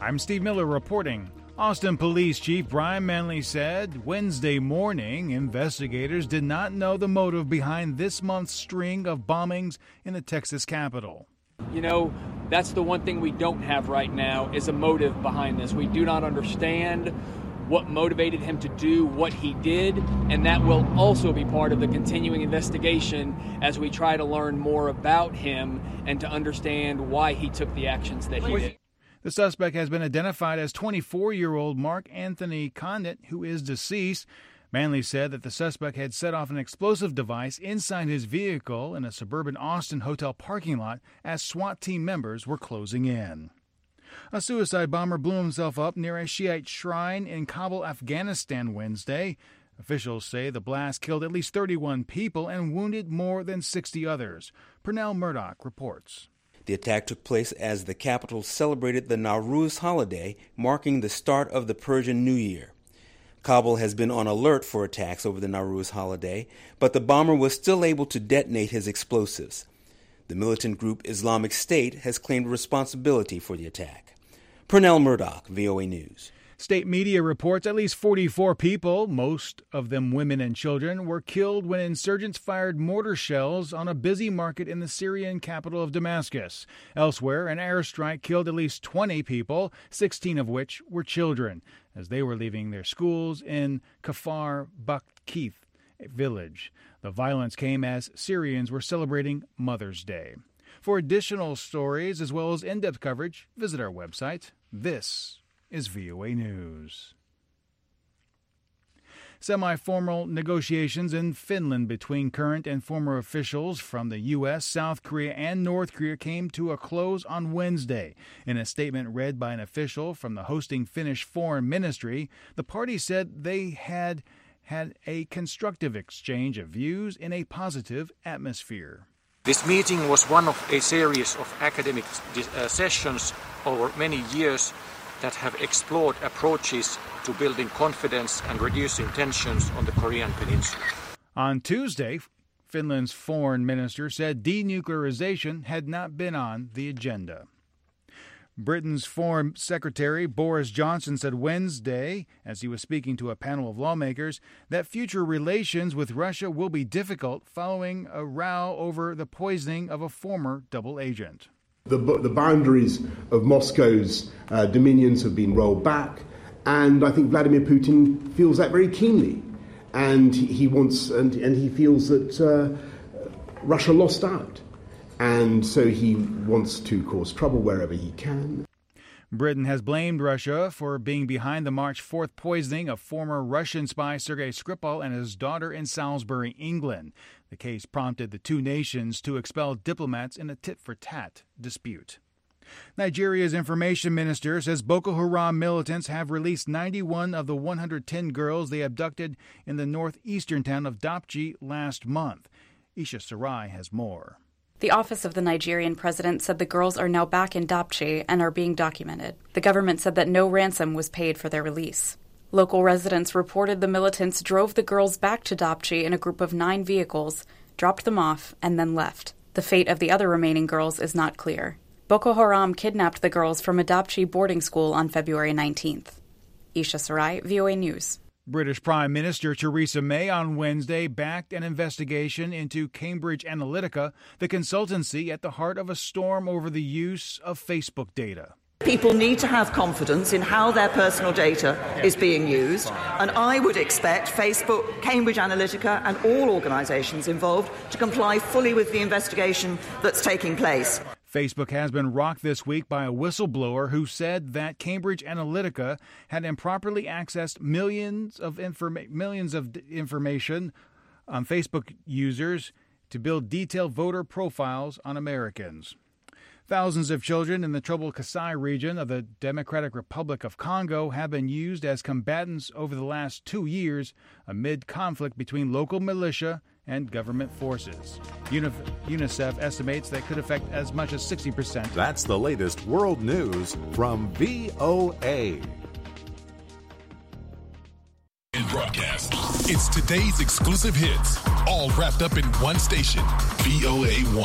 I'm Steve Miller reporting. Austin Police Chief Brian Manley said Wednesday morning investigators did not know the motive behind this month's string of bombings in the Texas capital. You know, that's the one thing we don't have right now is a motive behind this. We do not understand what motivated him to do what he did, and that will also be part of the continuing investigation as we try to learn more about him and to understand why he took the actions that he did. The suspect has been identified as 24-year-old Mark Anthony Condit, who is deceased. Manley said that the suspect had set off an explosive device inside his vehicle in a suburban Austin hotel parking lot as SWAT team members were closing in. A suicide bomber blew himself up near a Shiite shrine in Kabul, Afghanistan Wednesday. Officials say the blast killed at least 31 people and wounded more than 60 others. Pernell Murdoch reports. The attack took place as the capital celebrated the Nowruz holiday, marking the start of the Persian New Year. Kabul has been on alert for attacks over the Nowruz holiday, but the bomber was still able to detonate his explosives. The militant group Islamic State has claimed responsibility for the attack. Pernell Murdoch, VOA News. State media reports at least 44 people, most of them women and children, were killed when insurgents fired mortar shells on a busy market in the Syrian capital of Damascus. Elsewhere, an airstrike killed at least 20 people, 16 of which were children, as they were leaving their schools in Kafar Bakkeith village. The violence came as Syrians were celebrating Mother's Day. For additional stories as well as in-depth coverage, visit our website. This is VOA News. Semi-formal negotiations in Finland between current and former officials from the U.S., South Korea, and North Korea came to a close on Wednesday. In a statement read by an official from the hosting Finnish Foreign Ministry, the parties said they had a constructive exchange of views in a positive atmosphere. This meeting was one of a series of academic sessions over many years that have explored approaches to building confidence and reducing tensions on the Korean peninsula. On Tuesday, Finland's foreign minister said denuclearization had not been on the agenda. Britain's Foreign Secretary Boris Johnson said Wednesday, as he was speaking to a panel of lawmakers, that future relations with Russia will be difficult following a row over the poisoning of a former double agent. The boundaries of Moscow's dominions have been rolled back, and I think Vladimir Putin feels that very keenly. And he wants, and he feels that Russia lost out. And so he wants to cause trouble wherever he can. Britain has blamed Russia for being behind the March 4th poisoning of former Russian spy Sergei Skripal and his daughter in Salisbury, England. The case prompted the two nations to expel diplomats in a tit-for-tat dispute. Nigeria's information minister says Boko Haram militants have released 91 of the 110 girls they abducted in the northeastern town of Dapchi last month. Isha Sarai has more. The office of the Nigerian president said the girls are now back in Dapchi and are being documented. The government said that no ransom was paid for their release. Local residents reported the militants drove the girls back to Dapchi in a group of 9 vehicles, dropped them off, and then left. The fate of the other remaining girls is not clear. Boko Haram kidnapped the girls from a Dapchi boarding school on February 19th. Isha Sarai, VOA News. British Prime Minister Theresa May on Wednesday backed an investigation into Cambridge Analytica, the consultancy at the heart of a storm over the use of Facebook data. People need to have confidence in how their personal data is being used, and I would expect Facebook, Cambridge Analytica and all organisations involved to comply fully with the investigation that's taking place. Facebook has been rocked this week by a whistleblower who said that Cambridge Analytica had improperly accessed millions of information on Facebook users to build detailed voter profiles on Americans. Thousands of children in the troubled Kasai region of the Democratic Republic of Congo have been used as combatants over the last 2 years amid conflict between local militia and government forces. UNICEF estimates that could affect as much as 60%. That's the latest world news from VOA. In broadcast, it's today's exclusive hits, all wrapped up in one station, VOA1.